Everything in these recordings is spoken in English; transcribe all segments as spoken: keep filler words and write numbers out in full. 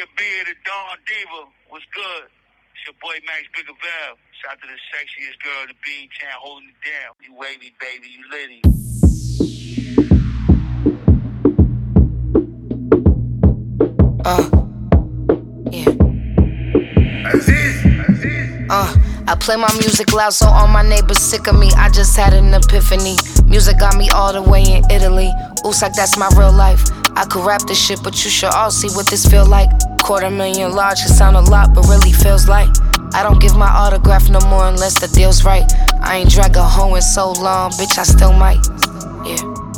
your beard, the Dawn Diva. What's good? It's your boy Max Bigger Valve. Shout out to the sexiest girl in the Bean Town holding it down. You wavy, baby, you litty. Uh, yeah. Aziz, Aziz. Uh, I play my music loud so all my neighbors sick of me. I just had an epiphany. Music got me all the way in Italy. Oops, like that's my real life. I could rap this shit, but you should all see what this feel like. Quarter million large can sound a lot, but really feels like I don't give my autograph no more unless the deal's right. I ain't drag a hoe in so long, bitch, I still might. Yeah.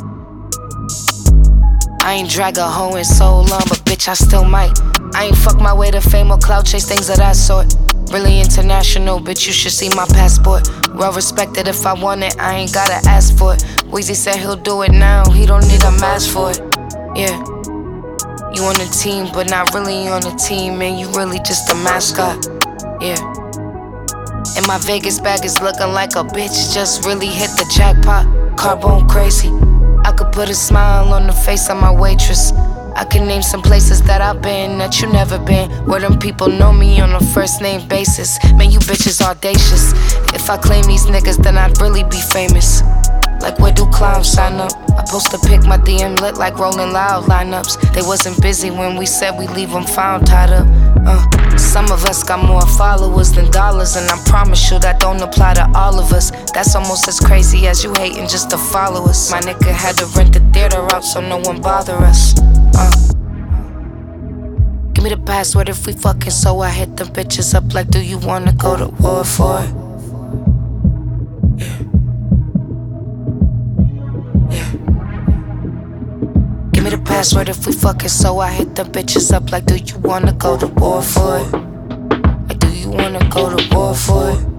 I ain't drag a hoe in so long, but bitch, I still might. I ain't fuck my way to fame or clout chase, things of that sort. Really international, bitch, you should see my passport. Well respected, if I want it, I ain't gotta ask for it. Weezy said he'll do it now, he don't need a mask for it. Yeah. You on the team, but not really on the team, man, you really just a mascot. Yeah. And my Vegas bag is looking like a bitch just really hit the jackpot. Carbone crazy. I could put a smile on the face of my waitress. I can name some places that I've been that you never been, where them people know me on a first name basis. Man, you bitches audacious. If I claim these niggas, then I'd really be famous. Like where do clowns sign up? I post a pic, my D M lit like Rolling Loud lineups. They wasn't busy when we said we leave them found tied up. Uh, some of us got more followers than dollars, and I promise you that don't apply to all of us. That's almost as crazy as you hating just to follow us. My nigga had to rent the theater out so no one bother us. Uh. Give me the password if we fucking, so I hit them bitches up like, do you wanna go to war for it? Give me the password if we fucking, so I hit them bitches up like, do you wanna go to war for it? Like, do you wanna go to war for it?